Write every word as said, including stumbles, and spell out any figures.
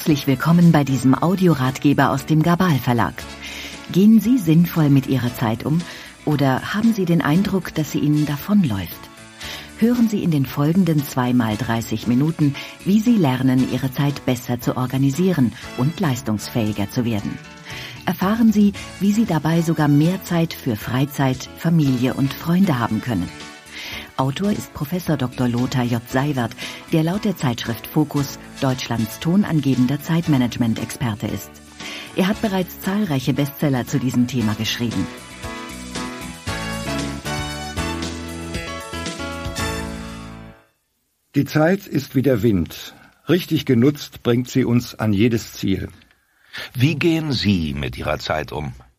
Herzlich willkommen bei diesem Audioratgeber aus dem Gabal Verlag. Gehen Sie sinnvoll mit Ihrer Zeit um oder haben Sie den Eindruck, dass sie Ihnen davonläuft? Hören Sie in den folgenden zweimal dreißig Minuten, wie Sie lernen, Ihre Zeit besser zu organisieren und leistungsfähiger zu werden. Erfahren Sie, wie Sie dabei sogar mehr Zeit für Freizeit, Familie und Freunde haben können. Autor ist Professor Doktor Lothar J. Seiwert, der laut der Zeitschrift Focus Deutschlands tonangebender Zeitmanagement-Experte ist. Er hat bereits zahlreiche Bestseller zu diesem Thema geschrieben. Die Zeit ist wie der Wind. Richtig genutzt bringt sie uns an jedes Ziel. Wie gehen Sie mit Ihrer Zeit um?